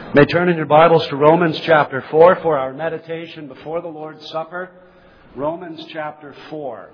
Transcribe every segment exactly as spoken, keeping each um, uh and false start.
You may turn in your Bibles to Romans chapter four for our meditation before the Lord's Supper. Romans chapter four.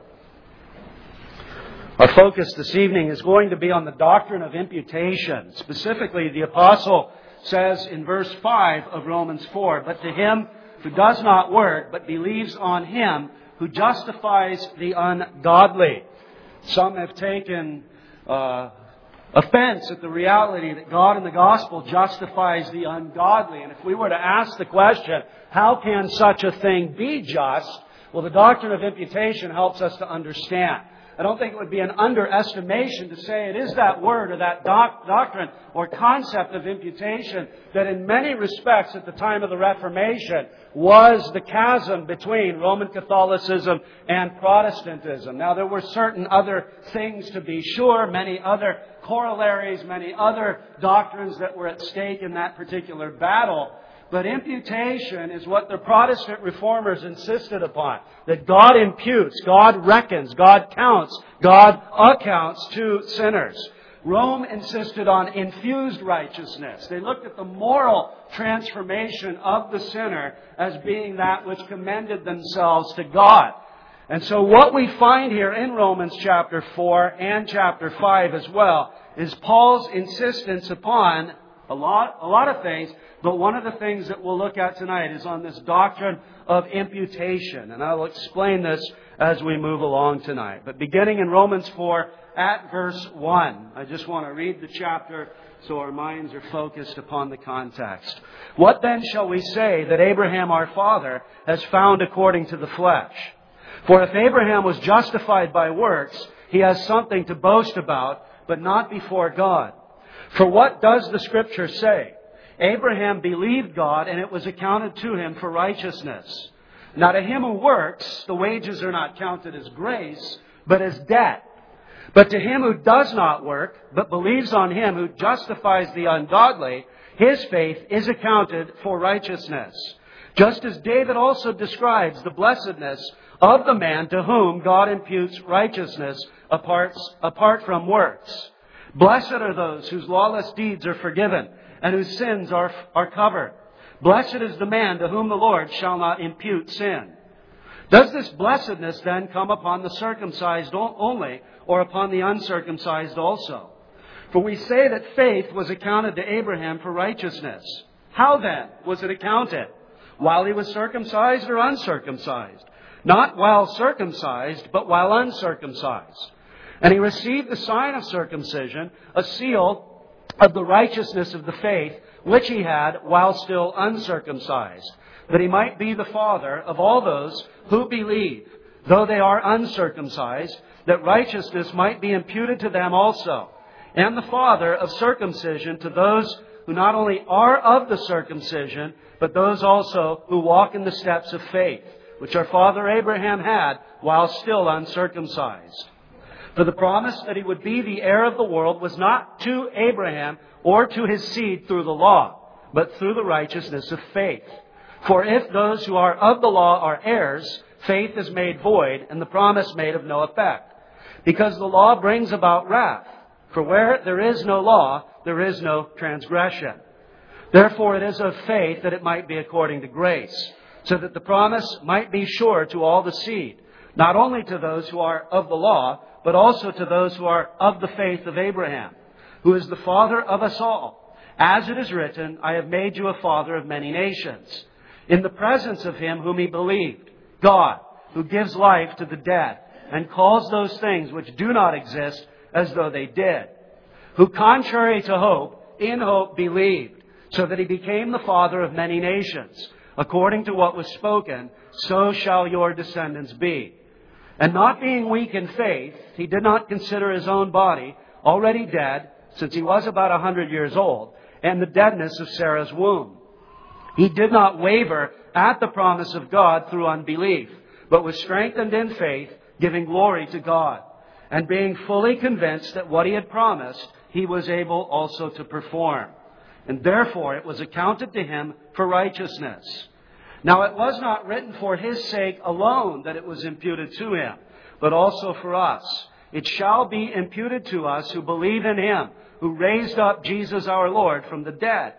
Our focus this evening is going to be on the doctrine of imputation. Specifically, the apostle says in verse five of Romans four, "But to him who does not work, but believes on him who justifies the ungodly." Some have taken uh, offense at the reality that God in the gospel justifies the ungodly. And if we were to ask the question, how can such a thing be just? Well, the doctrine of imputation helps us to understand. I don't think it would be an underestimation to say it is that word or that doc- doctrine or concept of imputation that in many respects at the time of the Reformation was the chasm between Roman Catholicism and Protestantism. Now, there were certain other things to be sure, many other corollaries, many other doctrines that were at stake in that particular battle. But imputation is what the Protestant reformers insisted upon. That God imputes, God reckons, God counts, God accounts to sinners. Rome insisted on infused righteousness. They looked at the moral transformation of the sinner as being that which commended themselves to God. And so what we find here in Romans chapter four and chapter five as well is Paul's insistence upon a lot, a lot of things, but one of the things that we'll look at tonight is on this doctrine of imputation. And I'll explain this as we move along tonight. But beginning in Romans four at verse one, I just want to read the chapter so our minds are focused upon the context. "What then shall we say that Abraham our father has found according to the flesh? For if Abraham was justified by works, he has something to boast about, but not before God. For what does the Scripture say? Abraham believed God, and it was accounted to him for righteousness. Now to him who works, the wages are not counted as grace, but as debt. But to him who does not work, but believes on him who justifies the ungodly, his faith is accounted for righteousness. Just as David also describes the blessedness of the man to whom God imputes righteousness apart, apart from works. Blessed are those whose lawless deeds are forgiven and whose sins are, are covered. Blessed is the man to whom the Lord shall not impute sin." Does this blessedness then come upon the circumcised only, or upon the uncircumcised also? For we say that faith was accounted to Abraham for righteousness. How then was it accounted? While he was circumcised or uncircumcised? Not while circumcised, but while uncircumcised. And he received the sign of circumcision, a seal of the righteousness of the faith which he had while still uncircumcised, that he might be the father of all those who believe, though they are uncircumcised, that righteousness might be imputed to them also, and the father of circumcision to those who not only are of the circumcision, but those also who walk in the steps of faith, which our father Abraham had while still uncircumcised. For the promise that he would be the heir of the world was not to Abraham or to his seed through the law, but through the righteousness of faith. For if those who are of the law are heirs, faith is made void, and the promise made of no effect. Because the law brings about wrath. For where there is no law, there is no transgression. Therefore it is of faith that it might be according to grace, so that the promise might be sure to all the seed, not only to those who are of the law, but also to those who are of the faith of Abraham, who is the father of us all. As it is written, I have made you a father of many nations, in the presence of him whom he believed, God, who gives life to the dead, and calls those things which do not exist as though they did, who contrary to hope, in hope believed, so that he became the father of many nations. According to what was spoken, so shall your descendants be. And not being weak in faith, he did not consider his own body already dead, since he was about a hundred years old, and the deadness of Sarah's womb. He did not waver at the promise of God through unbelief, but was strengthened in faith, giving glory to God, and being fully convinced that what he had promised, he was able also to perform. And therefore it was accounted to him for righteousness. Now it was not written for his sake alone that it was imputed to him, but also for us. It shall be imputed to us who believe in him, who raised up Jesus our Lord from the dead,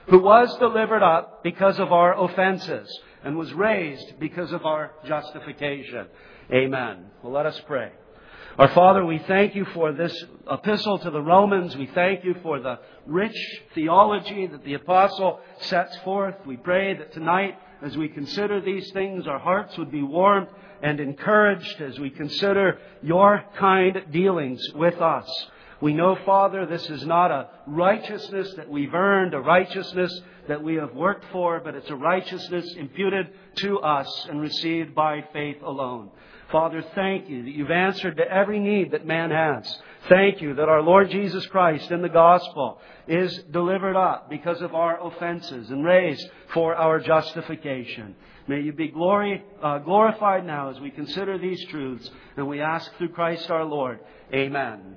who was delivered up because of our offenses and was raised because of our justification. Amen. Well, let us pray. Our Father, we thank you for this epistle to the Romans. We thank you for the rich theology that the apostle sets forth. We pray that tonight, as we consider these things, our hearts would be warmed and encouraged as we consider your kind dealings with us. We know, Father, this is not a righteousness that we've earned, a righteousness that we have worked for, but it's a righteousness imputed to us and received by faith alone. Father, thank you that you've answered to every need that man has. Thank you that our Lord Jesus Christ in the gospel is delivered up because of our offenses and raised for our justification. May you be glory, uh, glorified now as we consider these truths, and we ask through Christ our Lord. Amen.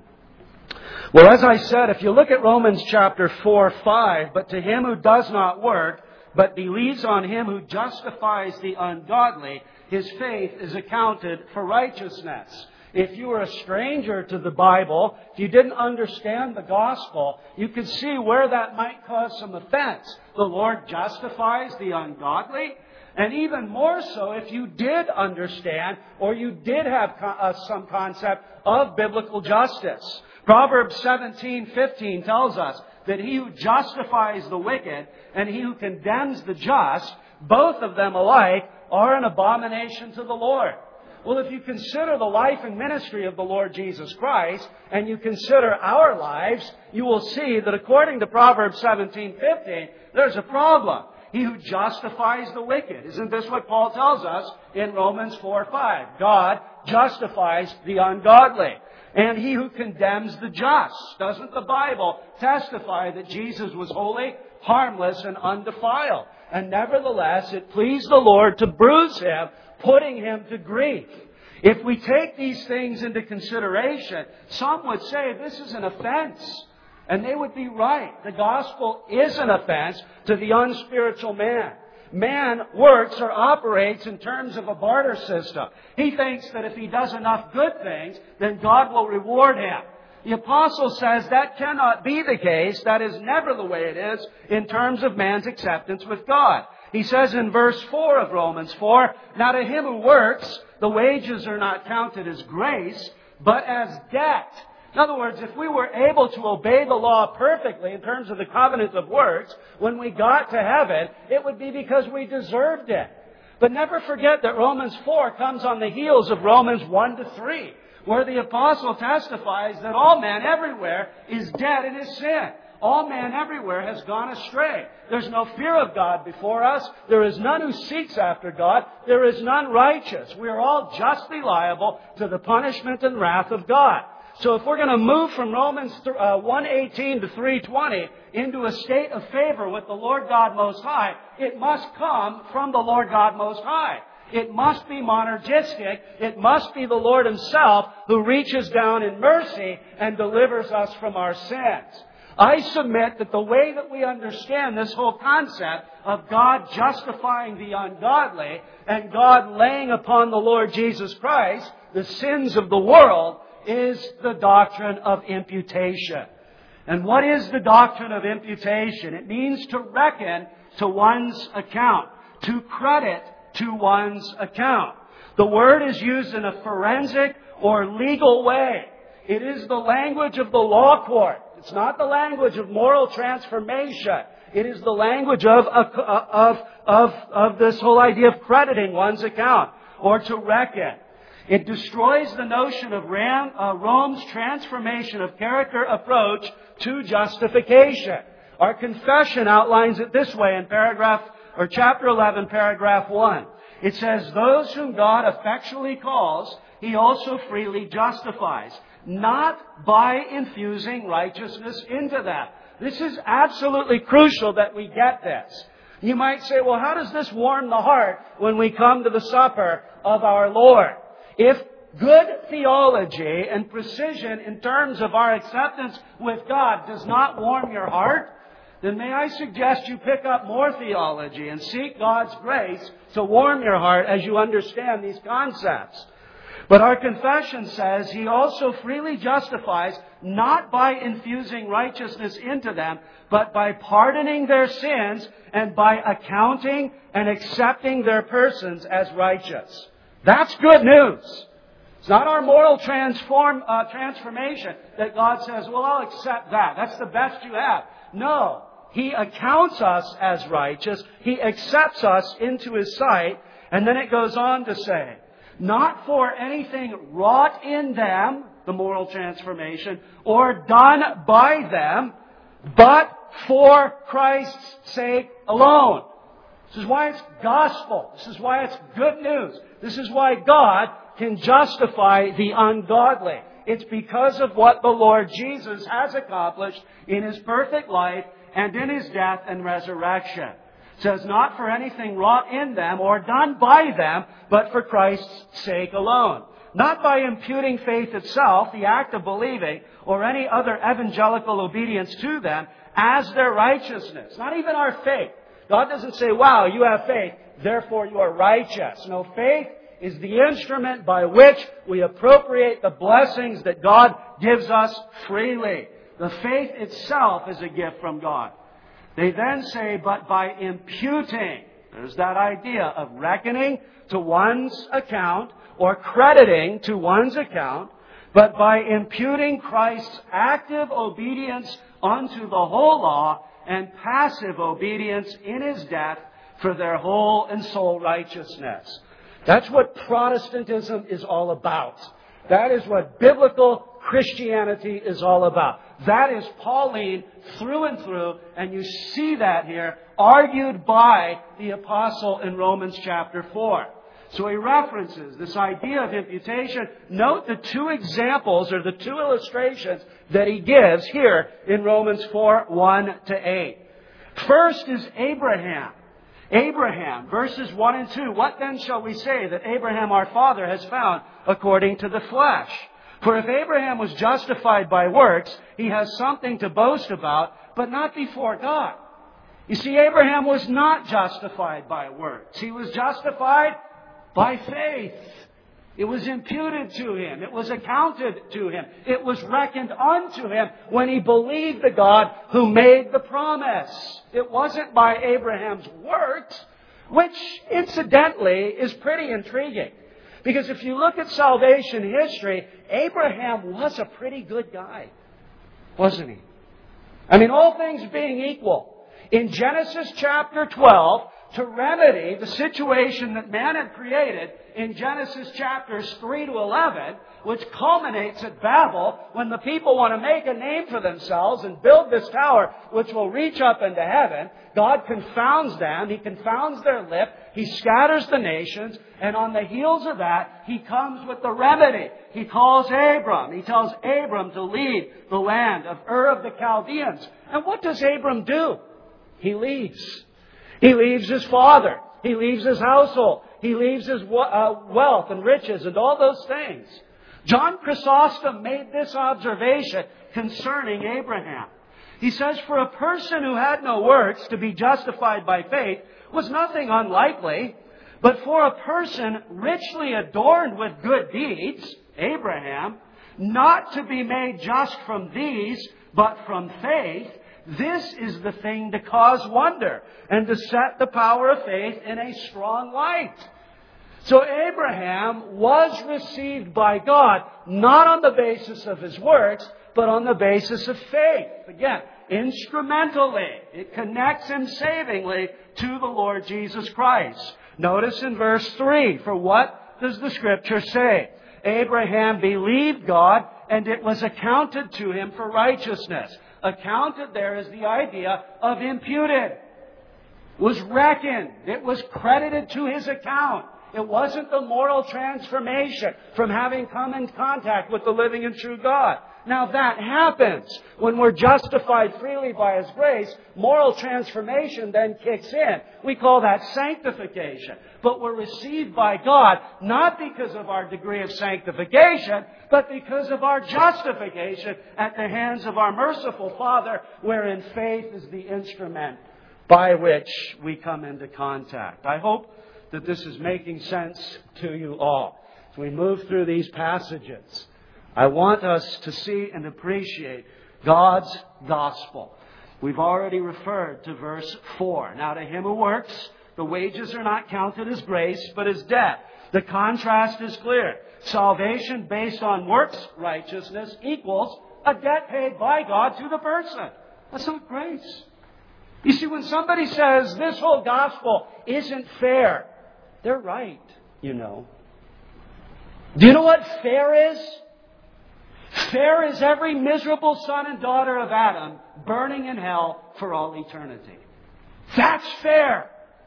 Well, as I said, if you look at Romans chapter four, five, but to him who does not work, but believes on him who justifies the ungodly, his faith is accounted for righteousness. If you were a stranger to the Bible, if you didn't understand the gospel, you could see where that might cause some offense. The Lord justifies the ungodly. And even more so if you did understand or you did have uh, some concept of biblical justice. Proverbs seventeen fifteen tells us that he who justifies the wicked and he who condemns the just, both of them alike, are an abomination to the Lord. Well, if you consider the life and ministry of the Lord Jesus Christ, and you consider our lives, you will see that according to Proverbs seventeen fifteen, there's a problem. He who justifies the wicked. Isn't this what Paul tells us in Romans four five? God justifies the ungodly. And he who condemns the just. Doesn't the Bible testify that Jesus was holy, harmless, and undefiled? And nevertheless, it pleased the Lord to bruise him, putting him to grief. If we take these things into consideration, some would say this is an offense. And they would be right. The gospel is an offense to the unspiritual man. Man works or operates in terms of a barter system. He thinks that if he does enough good things, then God will reward him. The apostle says that cannot be the case. That is never the way it is in terms of man's acceptance with God. He says in verse four of Romans four, "Now to him who works, the wages are not counted as grace, but as debt." In other words, if we were able to obey the law perfectly in terms of the covenant of works, when we got to heaven, it would be because we deserved it. But never forget that Romans four comes on the heels of Romans one to three, where the apostle testifies that all man everywhere is dead in his sin. All man everywhere has gone astray. There's no fear of God before us. There is none who seeks after God. There is none righteous. We are all justly liable to the punishment and wrath of God. So if we're going to move from Romans one eighteen to three twenty into a state of favor with the Lord God Most High, it must come from the Lord God Most High. It must be monergistic. It must be the Lord Himself who reaches down in mercy and delivers us from our sins. I submit that the way that we understand this whole concept of God justifying the ungodly and God laying upon the Lord Jesus Christ the sins of the world is the doctrine of imputation. And what is the doctrine of imputation? It means to reckon to one's account, to credit to one's account. The word is used in a forensic or legal way. It is the language of the law court. It's not the language of moral transformation. It is the language of, of, of, of this whole idea of crediting one's account or to reckon. It destroys the notion of Ram, uh, Rome's transformation of character approach to justification. Our confession outlines it this way in paragraph or chapter eleven, paragraph one. It says, "Those whom God effectually calls, He also freely justifies, not by infusing righteousness into them." This is absolutely crucial that we get this. You might say, well, how does this warm the heart when we come to the supper of our Lord? If good theology and precision in terms of our acceptance with God does not warm your heart, then may I suggest you pick up more theology and seek God's grace to warm your heart as you understand these concepts. But our confession says He also freely justifies, not by infusing righteousness into them, but by pardoning their sins and by accounting and accepting their persons as righteous. That's good news. It's not our moral transform, uh, transformation that God says, well, I'll accept that. That's the best you have. No. He accounts us as righteous. He accepts us into His sight. And then it goes on to say, not for anything wrought in them, the moral transformation, or done by them, but for Christ's sake alone. This is why it's gospel. This is why it's good news. This is why God can justify the ungodly. It's because of what the Lord Jesus has accomplished in His perfect life and in His death and resurrection. It says, not for anything wrought in them or done by them, but for Christ's sake alone. Not by imputing faith itself, the act of believing, or any other evangelical obedience to them as their righteousness. Not even our faith. God doesn't say, wow, you have faith, therefore you are righteous. No, faith is the instrument by which we appropriate the blessings that God gives us freely. The faith itself is a gift from God. They then say, but by imputing, there's that idea of reckoning to one's account or crediting to one's account, but by imputing Christ's active obedience unto the whole law and passive obedience in His death for their whole and sole righteousness. That's what Protestantism is all about. That is what biblical Christianity is all about. That is Pauline through and through, and you see that here argued by the apostle in Romans chapter four. So he references this idea of imputation. Note the two examples or the two illustrations that he gives here in Romans four, one to eight. First is Abraham. Abraham, verses one and two. What then shall we say that Abraham our father has found according to the flesh? For if Abraham was justified by works, he has something to boast about, but not before God. You see, Abraham was not justified by works. He was justified by faith. It was imputed to him. It was accounted to him. It was reckoned unto him when he believed the God who made the promise. It wasn't by Abraham's works, which incidentally is pretty intriguing. Because if you look at salvation history, Abraham was a pretty good guy, wasn't he? I mean, all things being equal, in Genesis chapter twelve, to remedy the situation that man had created in Genesis chapters three to eleven, which culminates at Babel when the people want to make a name for themselves and build this tower which will reach up into heaven. God confounds them. He confounds their lip. He scatters the nations. And on the heels of that, He comes with the remedy. He calls Abram. He tells Abram to leave the land of Ur of the Chaldeans. And what does Abram do? He leaves. He leaves his father. He leaves his household. He leaves his wealth and riches and all those things. John Chrysostom made this observation concerning Abraham. He says, for a person who had no works to be justified by faith was nothing unlikely, but for a person richly adorned with good deeds, Abraham, not to be made just from these, but from faith, this is the thing to cause wonder and to set the power of faith in a strong light. So Abraham was received by God not on the basis of his works, but on the basis of faith. Again, instrumentally, it connects him savingly to the Lord Jesus Christ. Notice in verse three, for what does the Scripture say? Abraham believed God, and it was accounted to him for righteousness. Accounted there is the idea of imputed. Was reckoned. It was credited to his account. It wasn't the moral transformation from having come in contact with the living and true God. Now that happens when we're justified freely by His grace. Moral transformation then kicks in. We call that sanctification. But we're received by God not because of our degree of sanctification, but because of our justification at the hands of our merciful Father, wherein faith is the instrument by which we come into contact. I hope that this is making sense to you all. as we move through these passages, I want us to see and appreciate God's gospel. We've already referred to verse four. Now to him who works, the wages are not counted as grace, but as debt. The contrast is clear. Salvation based on works righteousness equals a debt paid by God to the person. That's not grace. You see, when somebody says this whole gospel isn't fair, they're right, you know. Do you know what fair is? Fair is every miserable son and daughter of Adam burning in hell for all eternity. That's fair.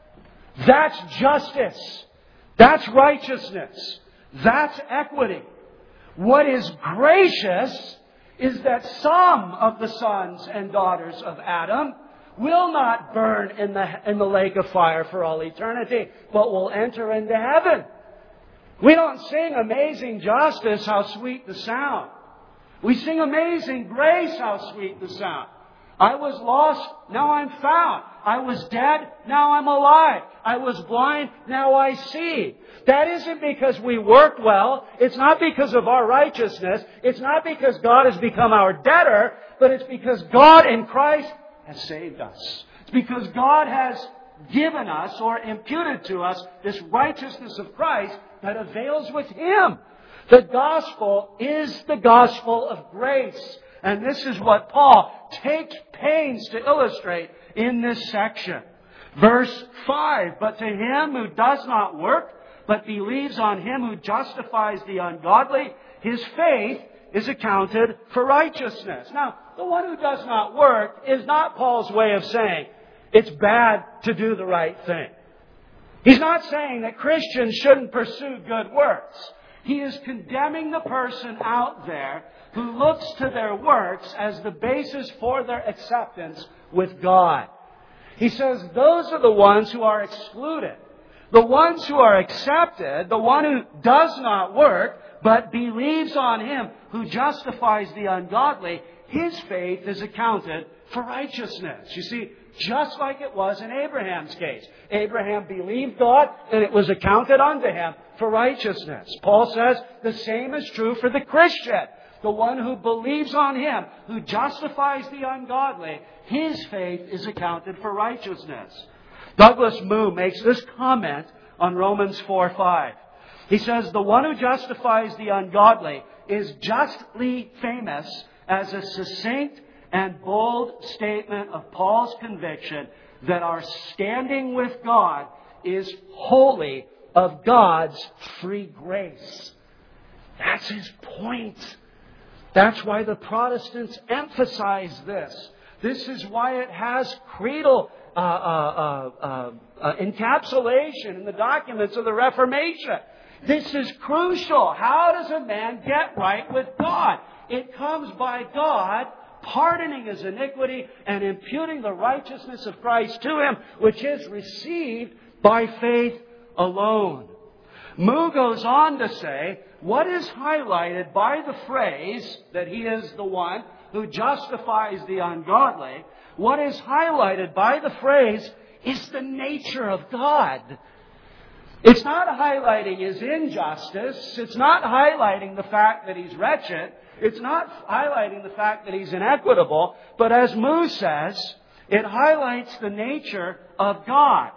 That's justice. That's righteousness. That's equity. What is gracious is that some of the sons and daughters of Adam will not burn in the, in the lake of fire for all eternity, but will enter into heaven. We don't sing Amazing Justice, how sweet the sound. We sing Amazing Grace, how sweet the sound. I was lost, now I'm found. I was dead, now I'm alive. I was blind, now I see. That isn't because we worked well. It's not because of our righteousness. It's not because God has become our debtor, but it's because God in Christ has saved us. It's because God has given us or imputed to us this righteousness of Christ that avails with Him. The gospel is the gospel of grace. And this is what Paul takes pains to illustrate in this section. Verse five, but to him who does not work, but believes on Him who justifies the ungodly, his faith is accounted for righteousness. Now, the one who does not work is not Paul's way of saying it's bad to do the right thing. He's not saying that Christians shouldn't pursue good works. He is condemning the person out there who looks to their works as the basis for their acceptance with God. He says those are the ones who are excluded. The ones who are accepted, the one who does not work, but believes on Him who justifies the ungodly, his faith is accounted for righteousness. You see, just like it was in Abraham's case. Abraham believed God, and it was accounted unto him for righteousness. Paul says the same is true for the Christian. The one who believes on Him, who justifies the ungodly, his faith is accounted for righteousness. Douglas Moo makes this comment on Romans four five. He says, the one who justifies the ungodly is justly famous as a succinct and bold statement of Paul's conviction that our standing with God is wholly of God's free grace. That's his point. That's why the Protestants emphasize this. This is why it has creedal uh, uh, uh, uh, encapsulation in the documents of the Reformation. This is crucial. How does a man get right with God? It comes by God pardoning his iniquity and imputing the righteousness of Christ to him, which is received by faith alone. Moo goes on to say, what is highlighted by the phrase that He is the one who justifies the ungodly, what is highlighted by the phrase is the nature of God. It's not highlighting His injustice. It's not highlighting the fact that He's wretched. It's not highlighting the fact that He's inequitable. But as Moo says, it highlights the nature of God.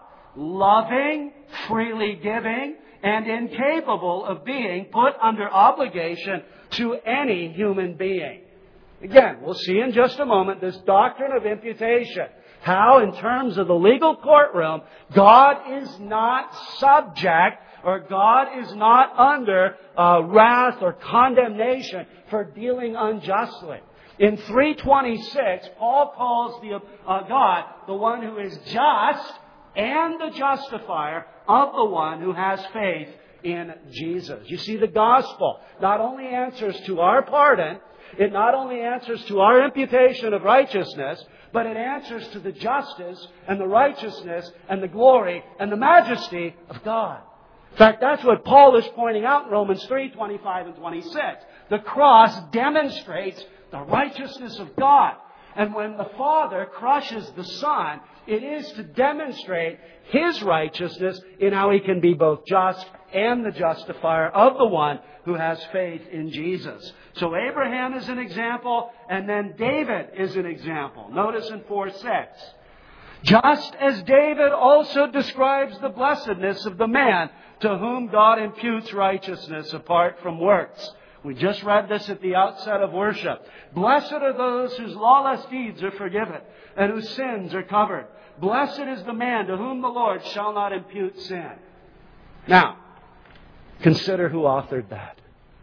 Loving, freely giving, and incapable of being put under obligation to any human being. Again, we'll see in just a moment this doctrine of imputation. How, in terms of the legal courtroom, God is not subject or God is not under uh, wrath or condemnation for dealing unjustly. In three twenty-six, Paul calls the uh, God the one who is just and the justifier of the one who has faith in Jesus. You see, the gospel not only answers to our pardon, it not only answers to our imputation of righteousness, but it answers to the justice and the righteousness and the glory and the majesty of God. In fact, that's what Paul is pointing out in Romans three, twenty-five and twenty-six. The cross demonstrates the righteousness of God. And when the Father crushes the Son It is to demonstrate His righteousness in how He can be both just and the justifier of the one who has faith in Jesus. So Abraham is an example, and then David is an example. Notice in four six. Just as David also describes the blessedness of the man to whom God imputes righteousness apart from works. We just read this at the outset of worship. Blessed are those whose lawless deeds are forgiven and whose sins are covered. Blessed is the man to whom the Lord shall not impute sin. Now, consider who authored that.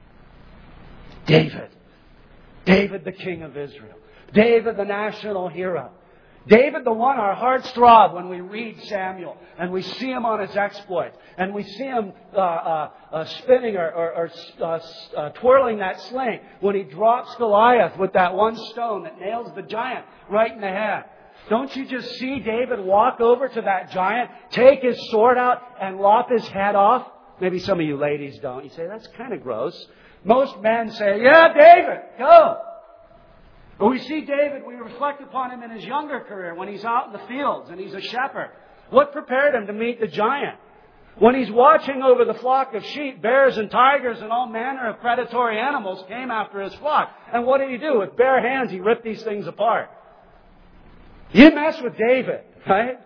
David. David, the King of Israel. David, the national hero. David, the one our hearts throb when we read Samuel and we see him on his exploit and we see him uh, uh, uh, spinning or, or, or uh, uh, twirling that sling when he drops Goliath with that one stone that nails the giant right in the head. Don't you just see David walk over to that giant, take his sword out and lop his head off? Maybe some of you ladies don't. You say, that's kind of gross. Most men say, yeah, David, go. But we see David, we reflect upon him in his younger career when he's out in the fields and he's a shepherd. What prepared him to meet the giant? When he's watching over the flock of sheep, bears and tigers and all manner of predatory animals came after his flock. And what did he do? With bare hands, he ripped these things apart. You mess with David, right?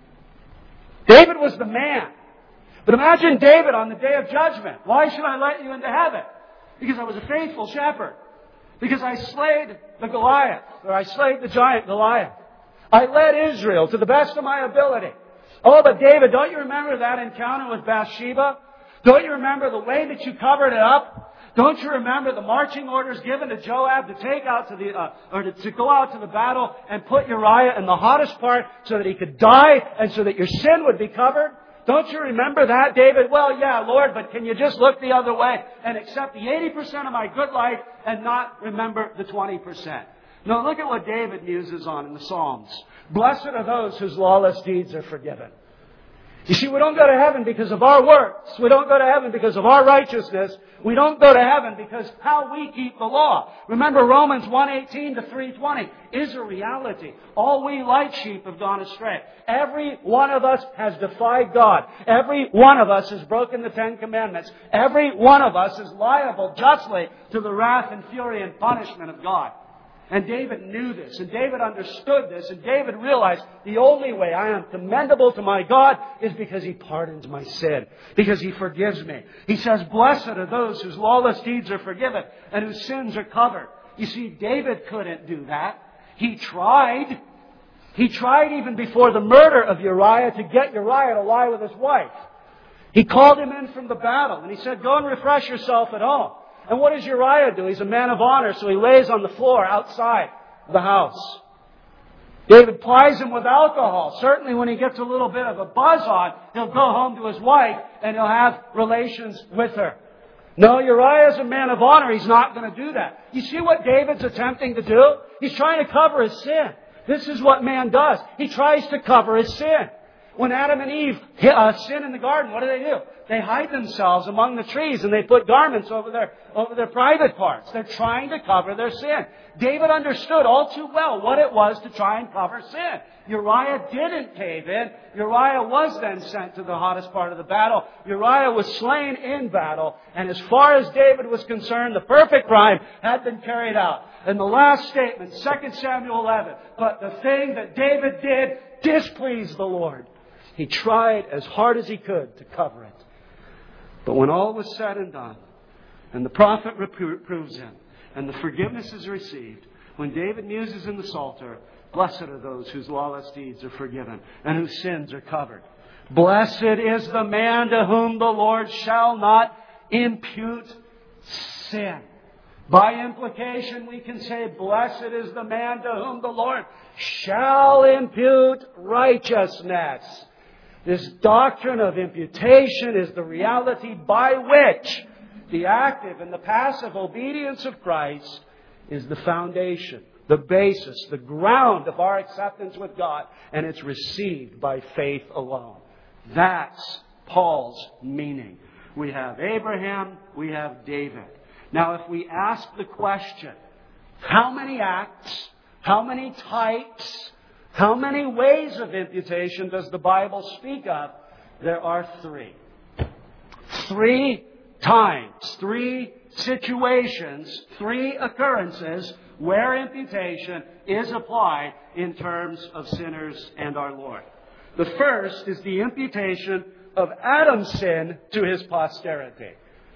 David was the man. But imagine David on the day of judgment. Why should I let you into heaven? Because I was a faithful shepherd. Because I slayed the Goliath, or I slayed the giant Goliath. I led Israel to the best of my ability. Oh, but David, don't you remember that encounter with Bathsheba? Don't you remember the way that you covered it up? Don't you remember the marching orders given to Joab to take out to the, uh, or to, to go out to the battle and put Uriah in the hottest part so that he could die and so that your sin would be covered? Don't you remember that, David? Well, yeah, Lord, but can you just look the other way and accept the eighty percent of my good life and not remember the twenty percent? No, look at what David muses on in the Psalms. Blessed are those whose lawless deeds are forgiven. You see, we don't go to heaven because of our works. We don't go to heaven because of our righteousness. We don't go to heaven because how we keep the law. Remember Romans one eighteen to three twenty is a reality. All we like sheep have gone astray. Every one of us has defied God. Every one of us has broken the Ten Commandments. Every one of us is liable justly to the wrath and fury and punishment of God. And David knew this, and David understood this, and David realized the only way I am commendable to my God is because He pardons my sin, because He forgives me. He says, blessed are those whose lawless deeds are forgiven and whose sins are covered. You see, David couldn't do that. He tried. He tried even before the murder of Uriah to get Uriah to lie with his wife. He called him in from the battle, and he said, go and refresh yourself at home. And what does Uriah do? He's a man of honor, so he lays on the floor outside the house. David plies him with alcohol. Certainly when he gets a little bit of a buzz on, he'll go home to his wife and he'll have relations with her. No, Uriah is a man of honor. He's not going to do that. You see what David's attempting to do? He's trying to cover his sin. This is what man does. He tries to cover his sin. When Adam and Eve uh, sin in the garden, what do they do? They hide themselves among the trees and they put garments over their, over their private parts. They're trying to cover their sin. David understood all too well what it was to try and cover sin. Uriah didn't cave in. Uriah was then sent to the hottest part of the battle. Uriah was slain in battle. And as far as David was concerned, the perfect crime had been carried out. And the last statement, Second Samuel eleven, but the thing that David did displeased the Lord. He tried as hard as he could to cover it. But when all was said and done, and the prophet reproves him, and the forgiveness is received, when David muses in the Psalter, blessed are those whose lawless deeds are forgiven, and whose sins are covered. Blessed is the man to whom the Lord shall not impute sin. By implication, we can say, blessed is the man to whom the Lord shall impute righteousness. This doctrine of imputation is the reality by which the active and the passive obedience of Christ is the foundation, the basis, the ground of our acceptance with God, and it's received by faith alone. That's Paul's meaning. We have Abraham, we have David. Now, if we ask the question, how many acts, how many types, How many ways of imputation does the Bible speak of? There are three. Three times, three situations, three occurrences where imputation is applied in terms of sinners and our Lord. The first is the imputation of Adam's sin to his posterity.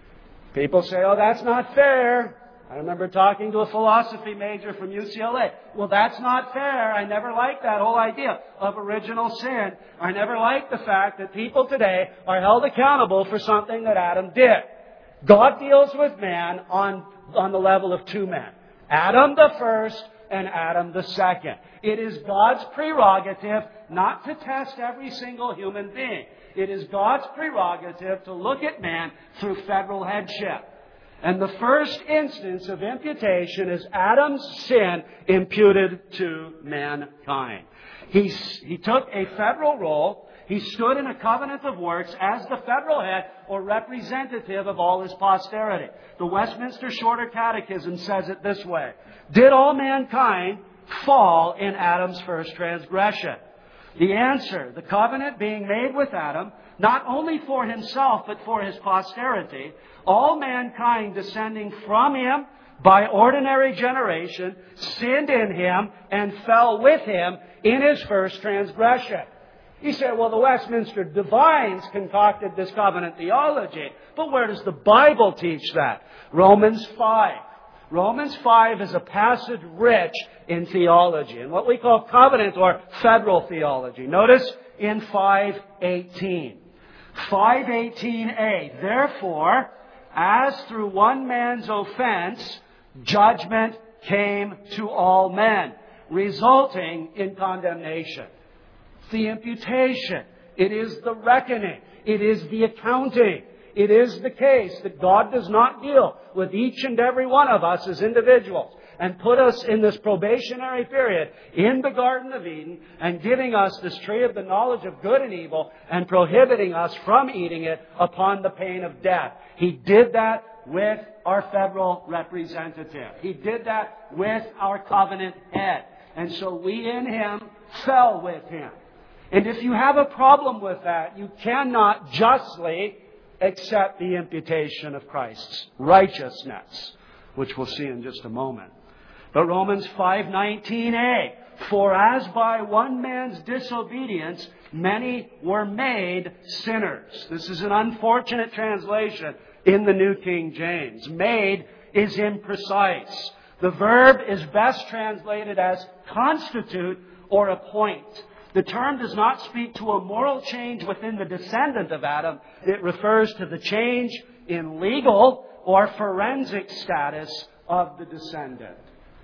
People say, oh, that's not fair. I remember talking to a philosophy major from U C L A. Well, that's not fair. I never liked that whole idea of original sin. I never liked the fact that people today are held accountable for something that Adam did. God deals with man on, on the level of two men. Adam the first and Adam the second. It is God's prerogative not to test every single human being. It is God's prerogative to look at man through federal headship. And the first instance of imputation is Adam's sin imputed to mankind. He, he took a federal role. He stood in a covenant of works as the federal head or representative of all his posterity. The Westminster Shorter Catechism says it this way. Did all mankind fall in Adam's first transgression? The answer, the covenant being made with Adam, not only for himself but for his posterity, all mankind descending from him by ordinary generation sinned in him and fell with him in his first transgression. He said, well, the Westminster Divines concocted this covenant theology. But where does the Bible teach that? Romans five. Romans five is a passage rich in theology, in what we call covenant or federal theology. Notice in five eighteen. five eighteen a. Therefore, as through one man's offense, judgment came to all men, resulting in condemnation. The imputation. It is the reckoning. It is the accounting. It is the case that God does not deal with each and every one of us as individuals and put us in this probationary period in the Garden of Eden and giving us this tree of the knowledge of good and evil and prohibiting us from eating it upon the pain of death. He did that with our federal representative. He did that with our covenant head. And so we in Him fell with Him. And if you have a problem with that, you cannot justly accept the imputation of Christ's righteousness, which we'll see in just a moment. But Romans five nineteen a, for as by one man's disobedience many were made sinners. This is an unfortunate translation in the New King James. Made is imprecise. The verb is best translated as constitute or appoint. The term does not speak to a moral change within the descendant of Adam. It refers to the change in legal or forensic status of the descendant.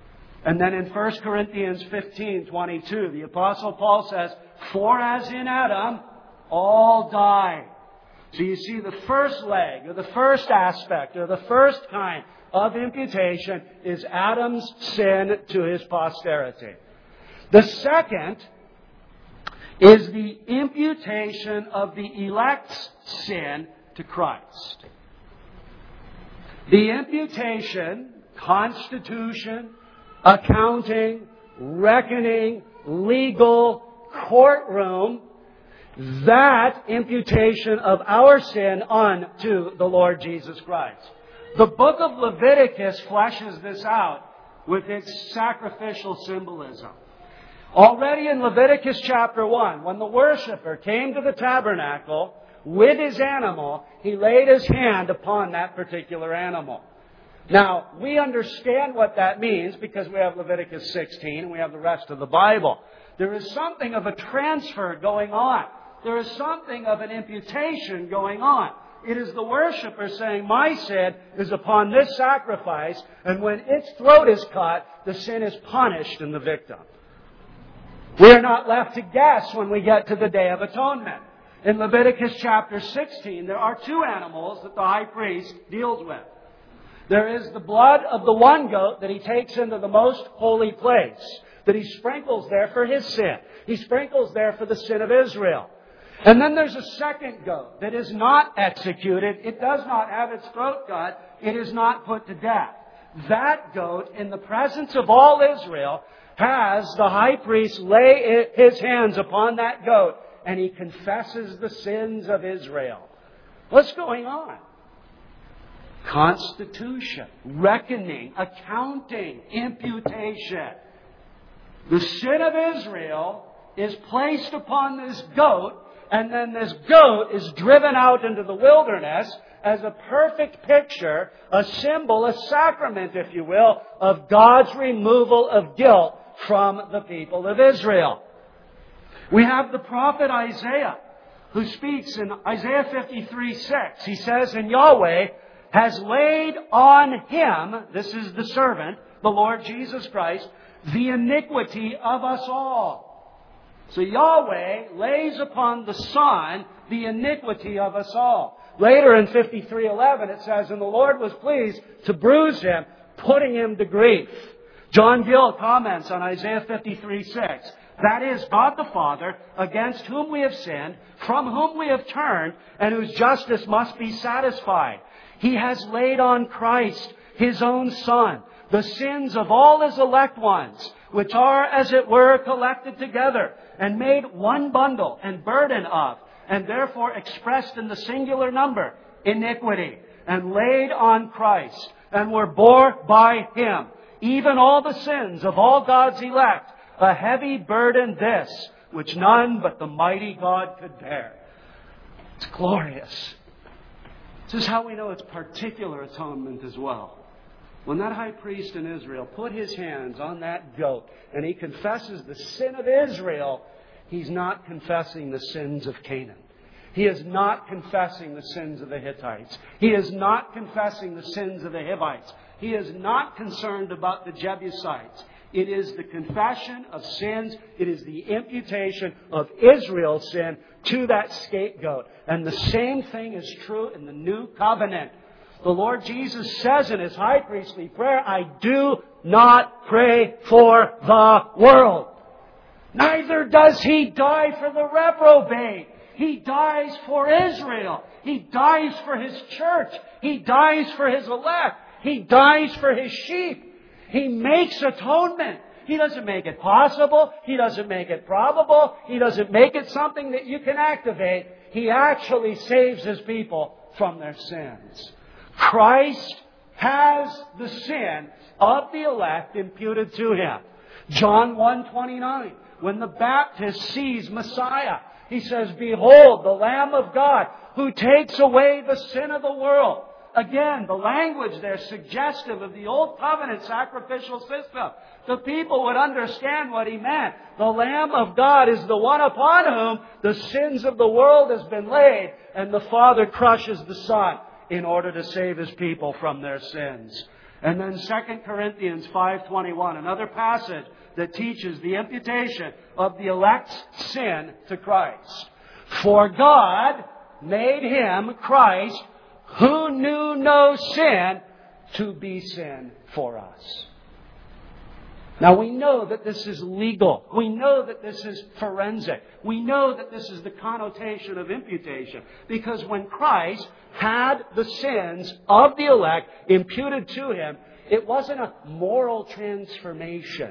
And then in First Corinthians fifteen twenty-two, the Apostle Paul says, for as in Adam, all die. So you see the first leg, or the first aspect, or the first kind of imputation is Adam's sin to his posterity. The second is the imputation of the elect's sin to Christ. The imputation, constitution, accounting, reckoning, legal, courtroom, that imputation of our sin unto the Lord Jesus Christ. The book of Leviticus fleshes this out with its sacrificial symbolism. Already in Leviticus chapter one, when the worshiper came to the tabernacle with his animal, he laid his hand upon that particular animal. Now, we understand what that means because we have Leviticus sixteen and we have the rest of the Bible. There is something of a transfer going on. There is something of an imputation going on. It is the worshiper saying, my sin is upon this sacrifice, and when its throat is cut, the sin is punished in the victim. We are not left to guess when we get to the Day of Atonement. In Leviticus chapter sixteen, there are two animals that the high priest deals with. There is the blood of the one goat that he takes into the most holy place, that he sprinkles there for his sin. He sprinkles there for the sin of Israel. And then there's a second goat that is not executed. It does not have its throat cut. It is not put to death. That goat, in the presence of all Israel, has the high priest lay his hands upon that goat and he confesses the sins of Israel. What's going on? Constitution, reckoning, accounting, imputation. The sin of Israel is placed upon this goat, and then this goat is driven out into the wilderness as a perfect picture, a symbol, a sacrament, if you will, of God's removal of guilt from the people of Israel. We have the prophet Isaiah, who speaks in Isaiah fifty-three six. He says, "And Yahweh has laid on Him," this is the servant, the Lord Jesus Christ, "the iniquity of us all." So Yahweh lays upon the Son the iniquity of us all. Later in fifty-three eleven it says, "And the Lord was pleased to bruise Him, putting Him to grief." John Gill comments on Isaiah fifty-three six. "That is, God the Father, against whom we have sinned, from whom we have turned, and whose justice must be satisfied. He has laid on Christ, His own Son, the sins of all His elect ones, which are, as it were, collected together, and made one bundle and burden of, and therefore expressed in the singular number, iniquity, and laid on Christ, and were bore by Him, even all the sins of all God's elect, a heavy burden this, which none but the mighty God could bear." It's glorious. This is how we know it's particular atonement as well. When that high priest in Israel put his hands on that goat and he confesses the sin of Israel, he's not confessing the sins of Canaan. He is not confessing the sins of the Hittites. He is not confessing the sins of the Hivites. He is not concerned about the Jebusites. It is the confession of sins. It is the imputation of Israel's sin to that scapegoat. And the same thing is true in the New Covenant. The Lord Jesus says in His high priestly prayer, "I do not pray for the world." Neither does He die for the reprobate. He dies for Israel. He dies for His church. He dies for His elect. He dies for His sheep. He makes atonement. He doesn't make it possible. He doesn't make it probable. He doesn't make it something that you can activate. He actually saves His people from their sins. Christ has the sin of the elect imputed to Him. John one twenty-nine, when the Baptist sees Messiah, he says, "Behold, the Lamb of God who takes away the sin of the world." Again, the language there is suggestive of the Old Covenant sacrificial system. The people would understand what He meant. The Lamb of God is the one upon whom the sins of the world has been laid, and the Father crushes the Son in order to save His people from their sins. And then Second Corinthians five twenty-one, another passage that teaches the imputation of the elect's sin to Christ. "For God made Him, Christ, who knew no sin, to be sin for us." Now we know that this is legal. We know that this is forensic. We know that this is the connotation of imputation. Because when Christ had the sins of the elect imputed to Him, it wasn't a moral transformation.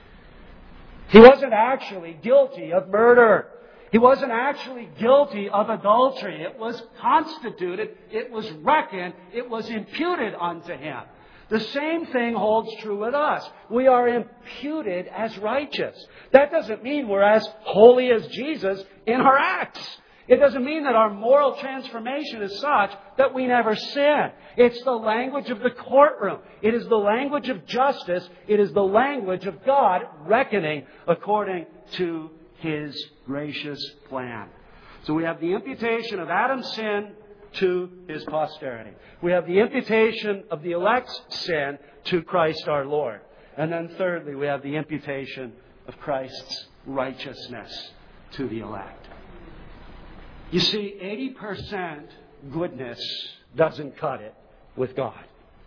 He wasn't actually guilty of murder. He wasn't actually guilty of adultery. It was constituted, it was reckoned, it was imputed unto Him. The same thing holds true with us. We are imputed as righteous. That doesn't mean we're as holy as Jesus in our acts. It doesn't mean that our moral transformation is such that we never sin. It's the language of the courtroom. It is the language of justice. It is the language of God reckoning according to His gracious plan. So we have the imputation of Adam's sin to his posterity. We have the imputation of the elect's sin to Christ our Lord. And then thirdly, we have the imputation of Christ's righteousness to the elect. You see, eighty percent goodness doesn't cut it with God.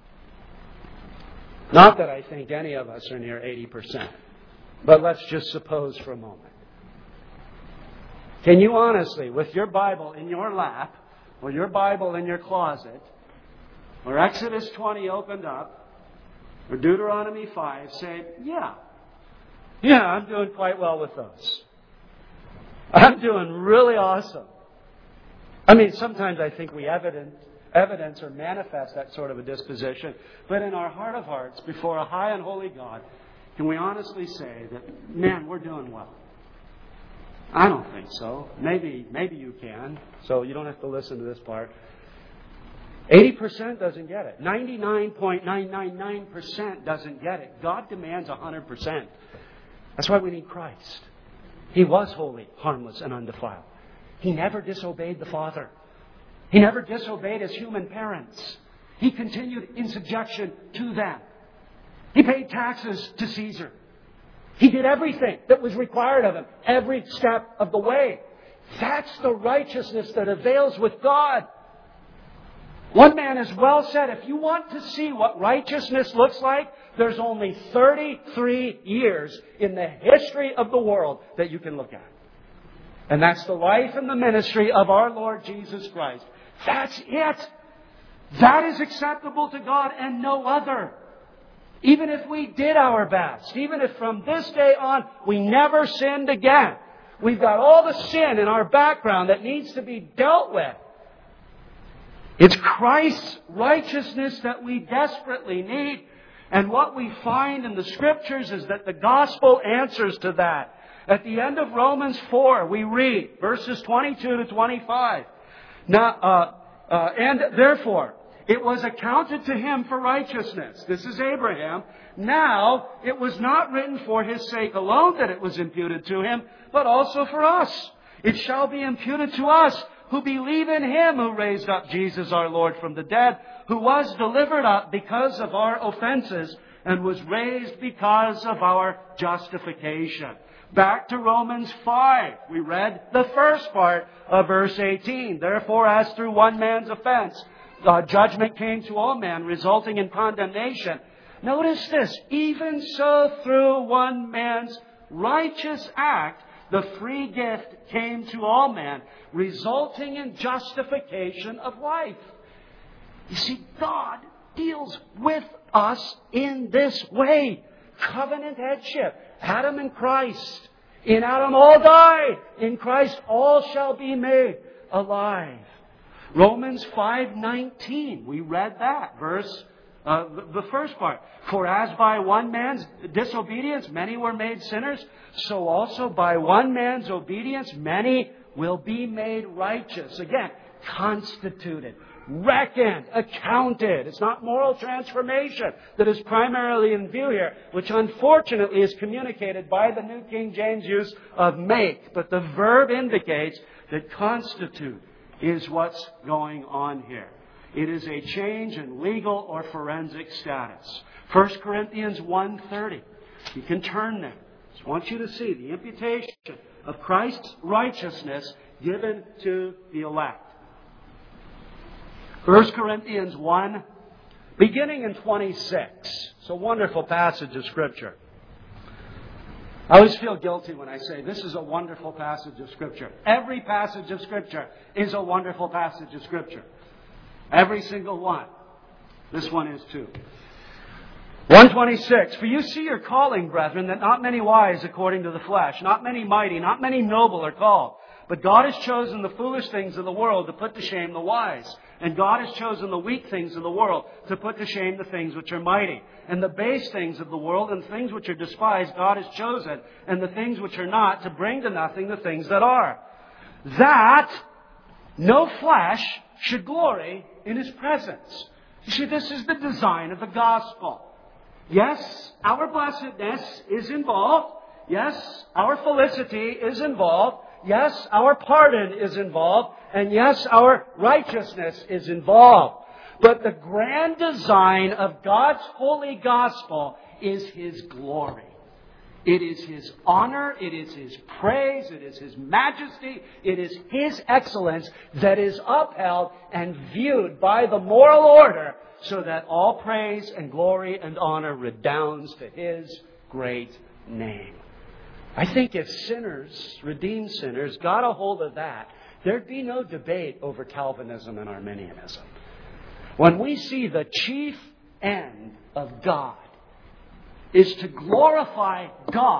Not that I think any of us are near eighty percent. But let's just suppose for a moment. Can you honestly, with your Bible in your lap, or your Bible in your closet, or Exodus twenty opened up, or Deuteronomy five, say, yeah, Yeah, I'm doing quite well with those. I'm doing really awesome. I mean, sometimes I think we evidence, evidence or manifest that sort of a disposition. But in our heart of hearts, before a high and holy God, can we honestly say that, man, we're doing well? I don't think so. Maybe, maybe you can. So you don't have to listen to this part. eighty percent doesn't get it. ninety-nine point nine nine nine percent doesn't get it. God demands one hundred percent. That's why we need Christ. He was holy, harmless, and undefiled. He never disobeyed the Father. He never disobeyed his human parents. He continued in subjection to them. He paid taxes to Caesar. He did everything that was required of him, every step of the way. That's the righteousness that avails with God. One man has well said, if you want to see what righteousness looks like, there's only thirty-three years in the history of the world that you can look at. And that's the life and the ministry of our Lord Jesus Christ. That's it. That is acceptable to God and no other. Even if we did our best, even if from this day on we never sinned again, we've got all the sin in our background that needs to be dealt with. It's Christ's righteousness that we desperately need. And what we find in the Scriptures is that the gospel answers to that. At the end of Romans four, we read verses twenty-two to twenty-five. Now, uh, uh, and therefore, it was accounted to him for righteousness. This is Abraham. Now, it was not written for his sake alone that it was imputed to him, but also for us. It shall be imputed to us who believe in him who raised up Jesus our Lord from the dead, who was delivered up because of our offenses and was raised because of our justification. Back to Romans five. We read the first part of verse eighteen. Therefore, as through one man's offense, uh, judgment came to all men, resulting in condemnation. Notice this. Even so, through one man's righteous act, the free gift came to all men, resulting in justification of life. You see, God deals with us in this way. Covenant headship. Adam and Christ. In Adam all died. In Christ all shall be made alive. Romans five nineteen. We read that verse, uh, the first part. For as by one man's disobedience many were made sinners, so also by one man's obedience many will be made righteous. Again, constituted, reckoned, accounted. It's not moral transformation that is primarily in view here, which unfortunately is communicated by the New King James use of make. But the verb indicates that constitute is what's going on here. It is a change in legal or forensic status. First Corinthians one thirty. You can turn there. I just want you to see the imputation of Christ's righteousness given to the elect. First Corinthians one, beginning in twenty-six. It's a wonderful passage of Scripture. I always feel guilty when I say this is a wonderful passage of Scripture. Every passage of Scripture is a wonderful passage of Scripture. Every single one. This one is too. one twenty-six. For you see your calling, brethren, that not many wise according to the flesh, not many mighty, not many noble are called. But God has chosen the foolish things of the world to put to shame the wise. And God has chosen the weak things of the world to put to shame the things which are mighty. And the base things of the world and things which are despised God has chosen. And the things which are not to bring to nothing the things that are. That no flesh should glory in His presence. You see, this is the design of the gospel. Yes, our blessedness is involved. Yes, our felicity is involved. Yes, our pardon is involved. And yes, our righteousness is involved. But the grand design of God's holy gospel is His glory. It is His honor. It is His praise. It is His majesty. It is His excellence that is upheld and viewed by the moral order so that all praise and glory and honor redounds to His great name. I think if sinners, redeemed sinners, got a hold of that, there'd be no debate over Calvinism and Arminianism. When we see the chief end of God is to glorify God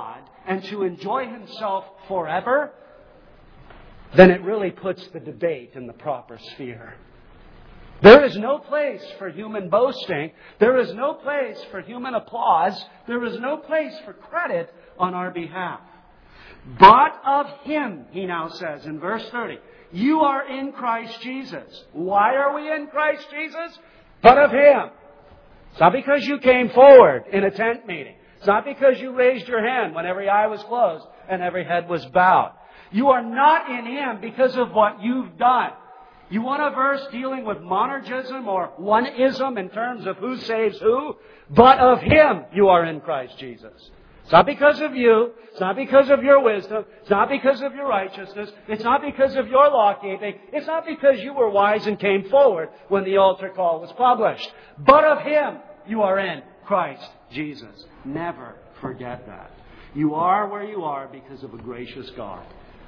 and to enjoy himself forever, then it really puts the debate in the proper sphere. There is no place for human boasting. There is no place for human applause. There is no place for credit on our behalf. But of Him, he now says in verse thirty, you are in Christ Jesus. Why are we in Christ Jesus? But of Him. It's not because you came forward in a tent meeting. It's not because you raised your hand when every eye was closed and every head was bowed. You are not in Him because of what you've done. You want a verse dealing with monergism or one-ism in terms of who saves who? But of Him you are in Christ Jesus. It's not because of you. It's not because of your wisdom. It's not because of your righteousness. It's not because of your law-keeping. It's not because you were wise and came forward when the altar call was published. But of Him you are in Christ Jesus. Never forget that. You are where you are because of a gracious God.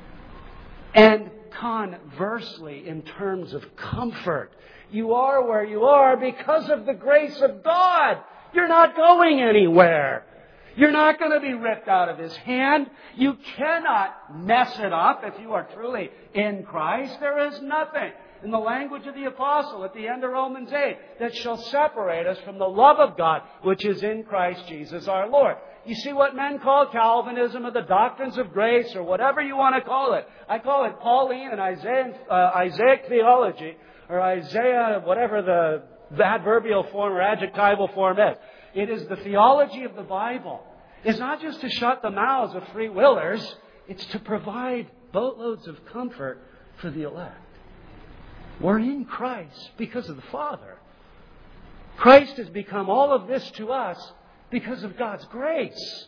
And conversely, in terms of comfort, you are where you are because of the grace of God. You're not going anywhere. You're not going to be ripped out of His hand. You cannot mess it up if you are truly in Christ. There is nothing, in the language of the apostle at the end of Romans eight, that shall separate us from the love of God which is in Christ Jesus our Lord. You see what men call Calvinism or the doctrines of grace or whatever you want to call it. I call it Pauline and Isaiah, uh, Isaiah theology or Isaiah, whatever the, the adverbial form or adjectival form is. It is the theology of the Bible. It's not just to shut the mouths of free willers. It's to provide boatloads of comfort for the elect. We're in Christ because of the Father. Christ has become all of this to us because of God's grace.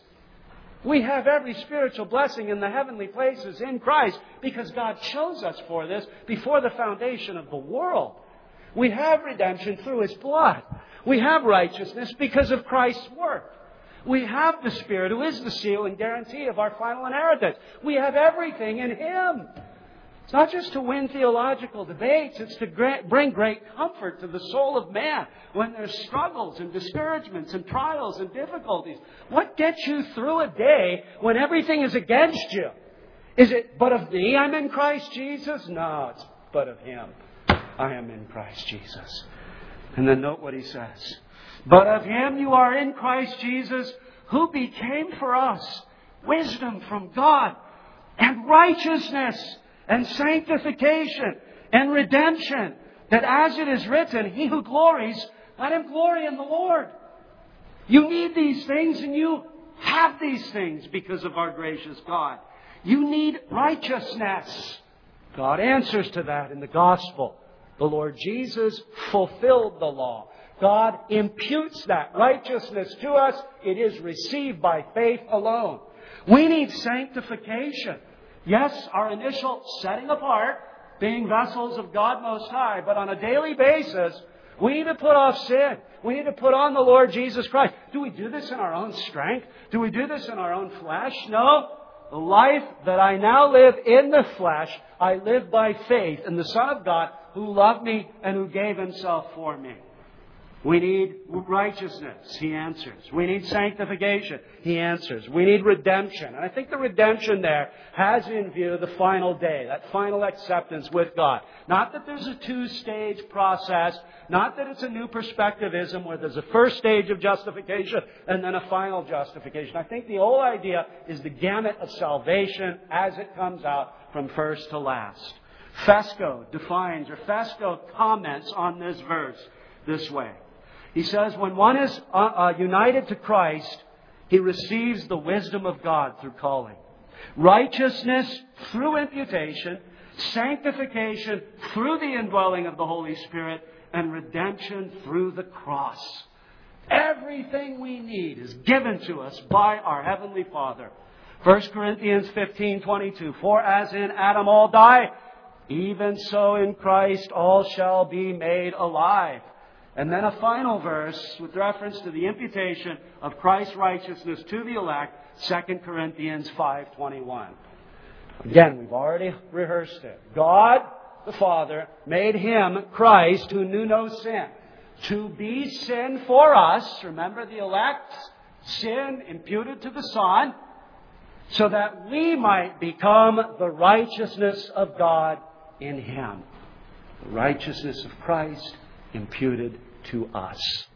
We have every spiritual blessing in the heavenly places in Christ because God chose us for this before the foundation of the world. We have redemption through His blood. We have righteousness because of Christ's work. We have the Spirit who is the seal and guarantee of our final inheritance. We have everything in Him. It's not just to win theological debates. It's to bring great comfort to the soul of man when there's struggles and discouragements and trials and difficulties. What gets you through a day when everything is against you? Is it, but of me I'm in Christ Jesus? No, it's but of Him I am in Christ Jesus. And then note what he says. But of Him you are in Christ Jesus, who became for us wisdom from God and righteousness and sanctification and redemption, that as it is written, he who glories, let him glory in the Lord. You need these things, and you have these things because of our gracious God. You need righteousness. God answers to that in the gospel. The Lord Jesus fulfilled the law. God imputes that righteousness to us. It is received by faith alone. We need sanctification. Yes, our initial setting apart, being vessels of God Most High, but on a daily basis, we need to put off sin. We need to put on the Lord Jesus Christ. Do we do this in our own strength? Do we do this in our own flesh? No. The life that I now live in the flesh, I live by faith in the Son of God who loved me and who gave Himself for me. We need righteousness. He answers. We need sanctification. He answers. We need redemption. And I think the redemption there has in view the final day, that final acceptance with God. Not that there's a two-stage process. Not that it's a new perspectivism where there's a first stage of justification and then a final justification. I think the whole idea is the gamut of salvation as it comes out from first to last. Fesco defines, or Fesco comments on this verse this way. He says, when one is uh, uh, united to Christ, he receives the wisdom of God through calling. Righteousness through imputation, sanctification through the indwelling of the Holy Spirit, and redemption through the cross. Everything we need is given to us by our Heavenly Father. First Corinthians fifteen twenty-two. For as in Adam all die, even so in Christ all shall be made alive. And then a final verse with reference to the imputation of Christ's righteousness to the elect, Second Corinthians five twenty-one. Again, we've already rehearsed it. God, the Father, made Him, Christ, who knew no sin, to be sin for us. Remember the elect, sin imputed to the Son. so that we might become the righteousness of God in Him. The righteousness of Christ imputed to us.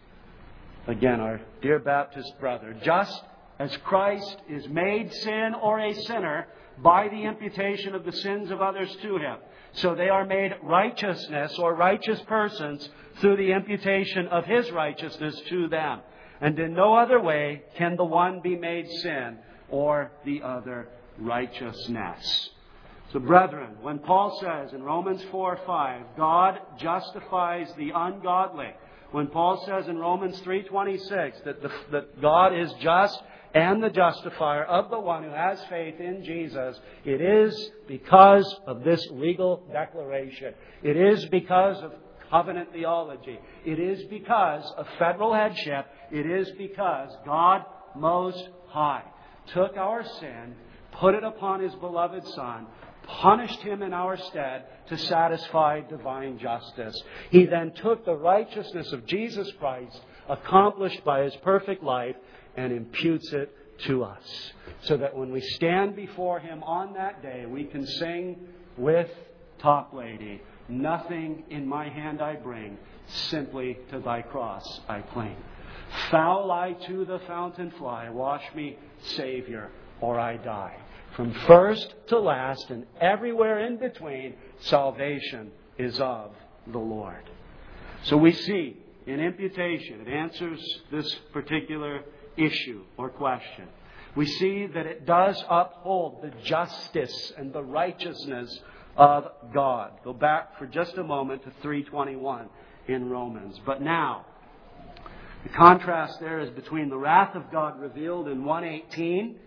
Again, our dear Baptist brother, just as Christ is made sin or a sinner by the imputation of the sins of others to Him, so they are made righteousness or righteous persons through the imputation of His righteousness to them. And in no other way can the one be made sin or the other righteousness. So brethren, when Paul says in Romans four five, God justifies the ungodly, when Paul says in Romans three twenty-six that, the, that God is just and the justifier of the one who has faith in Jesus, it is because of this legal declaration. It is because of covenant theology. It is because of federal headship. It is because God Most High took our sin, put it upon His beloved Son, punished Him in our stead to satisfy divine justice. He then took the righteousness of Jesus Christ, accomplished by His perfect life, and imputes it to us. So that when we stand before Him on that day, we can sing with Toplady, nothing in my hand I bring, simply to Thy cross I cling. Foul I to the fountain fly, wash me, Savior, or I die. From first to last and everywhere in between, salvation is of the Lord. So we see in imputation, it answers this particular issue or question. We see that it does uphold the justice and the righteousness of God. Go back for just a moment to three twenty-one in Romans. But now, the contrast there is between the wrath of God revealed in one eighteen,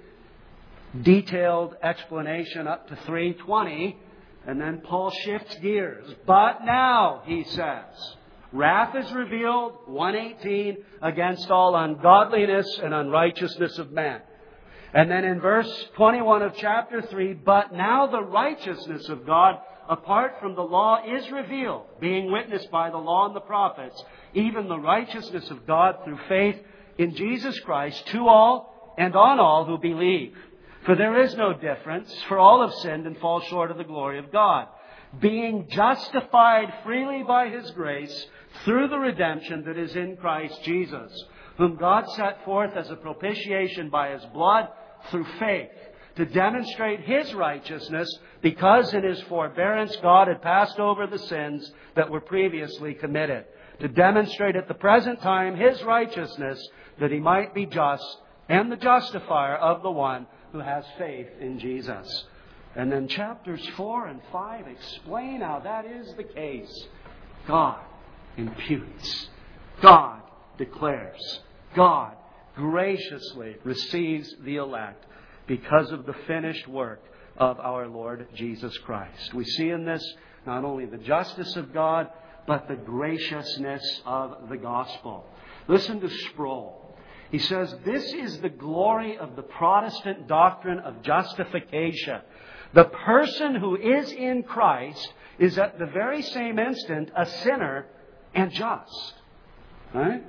detailed explanation up to three twenty, and then Paul shifts gears. But now, he says, wrath is revealed, one eighteen, against all ungodliness and unrighteousness of man. And then in verse twenty-one of chapter three, but now the righteousness of God apart from the law is revealed, being witnessed by the law and the prophets, even the righteousness of God through faith in Jesus Christ to all and on all who believe. For there is no difference, for all have sinned and fall short of the glory of God, being justified freely by His grace through the redemption that is in Christ Jesus, whom God set forth as a propitiation by His blood through faith, to demonstrate His righteousness, because in His forbearance God had passed over the sins that were previously committed, to demonstrate at the present time His righteousness, that He might be just and the justifier of the one who has faith in Jesus. And then chapters four and five explain how that is the case. God imputes. God declares. God graciously receives the elect because of the finished work of our Lord Jesus Christ. We see in this not only the justice of God, but the graciousness of the gospel. Listen to Sproul. He says, this is the glory of the Protestant doctrine of justification. The person who is in Christ is at the very same instant a sinner and just. Right?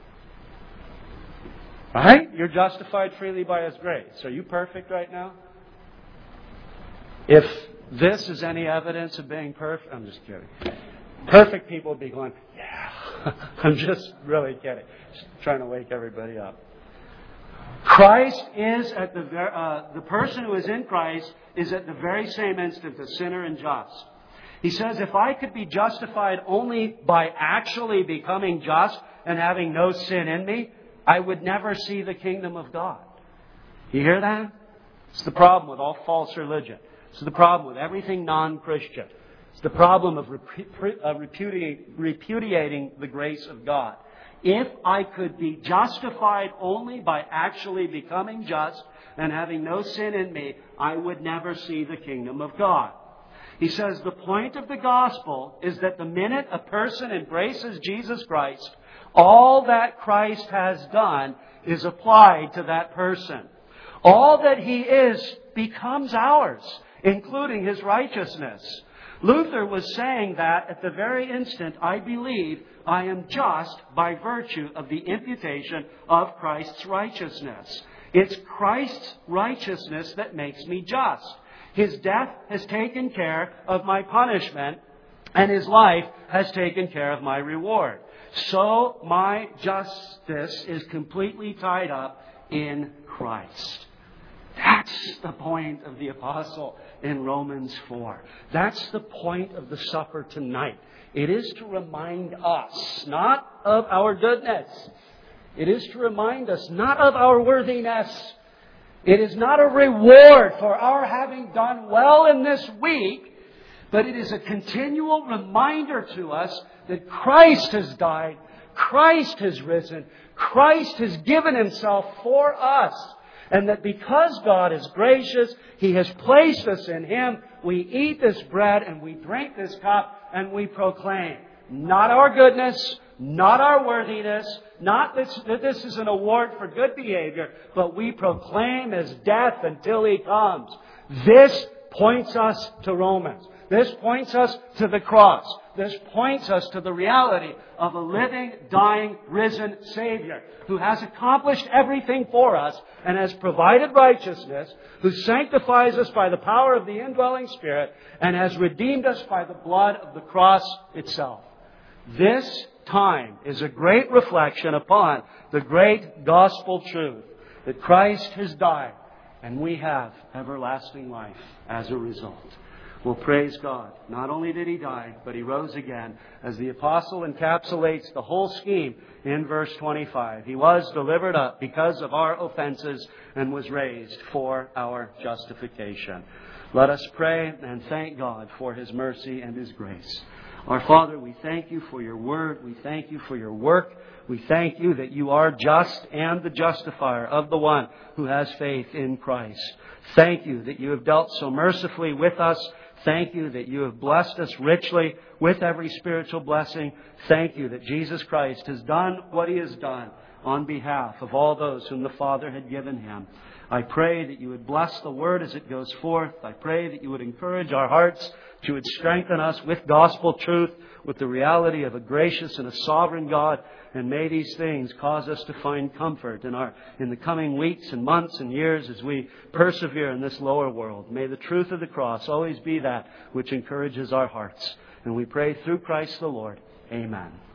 Right? You're justified freely by His grace. Are you perfect right now? If this is any evidence of being perfect, I'm just kidding. Perfect people would be going, yeah. I'm just really kidding. Just trying to wake everybody up. Christ is at the uh, the person who is in Christ is at the very same instant a sinner and just. He says, if I could be justified only by actually becoming just and having no sin in me, I would never see the kingdom of God. You hear that? It's the problem with all false religion. It's the problem with everything non-Christian. It's the problem of repudiating, repudiating the grace of God. If I could be justified only by actually becoming just and having no sin in me, I would never see the kingdom of God. He says the point of the gospel is that the minute a person embraces Jesus Christ, all that Christ has done is applied to that person. All that He is becomes ours, including His righteousness. Luther was saying that at the very instant, I believe I am just by virtue of the imputation of Christ's righteousness. It's Christ's righteousness that makes me just. His death has taken care of my punishment, and His life has taken care of my reward. So my justice is completely tied up in Christ. That's the point of the apostle in Romans four. That's the point of the supper tonight. It is to remind us not of our goodness. It is to remind us not of our worthiness. It is not a reward for our having done well in this week, but it is a continual reminder to us that Christ has died, Christ has risen, Christ has given Himself for us, and that because God is gracious, He has placed us in Him. We eat this bread and we drink this cup and we proclaim not our goodness, not our worthiness, not that this is an award for good behavior, but we proclaim His death until He comes. This points us to Romans. This points us to the cross. This points us to the reality of a living, dying, risen Savior who has accomplished everything for us and has provided righteousness, who sanctifies us by the power of the indwelling Spirit and has redeemed us by the blood of the cross itself. This time is a great reflection upon the great gospel truth that Christ has died and we have everlasting life as a result. Well, praise God. Not only did He die, but He rose again. As the apostle encapsulates the whole scheme in verse twenty-five. He was delivered up because of our offenses and was raised for our justification. Let us pray and thank God for His mercy and His grace. Our Father, we thank You for Your word. We thank You for Your work. We thank You that You are just and the justifier of the one who has faith in Christ. Thank You that You have dealt so mercifully with us. Thank You that You have blessed us richly with every spiritual blessing. Thank You that Jesus Christ has done what He has done on behalf of all those whom the Father had given Him. I pray that You would bless the Word as it goes forth. I pray that You would encourage our hearts, that You would strengthen us with gospel truth, with the reality of a gracious and a sovereign God. And may these things cause us to find comfort in our in the coming weeks and months and years as we persevere in this lower world. May the truth of the cross always be that which encourages our hearts. And we pray through Christ the Lord. Amen.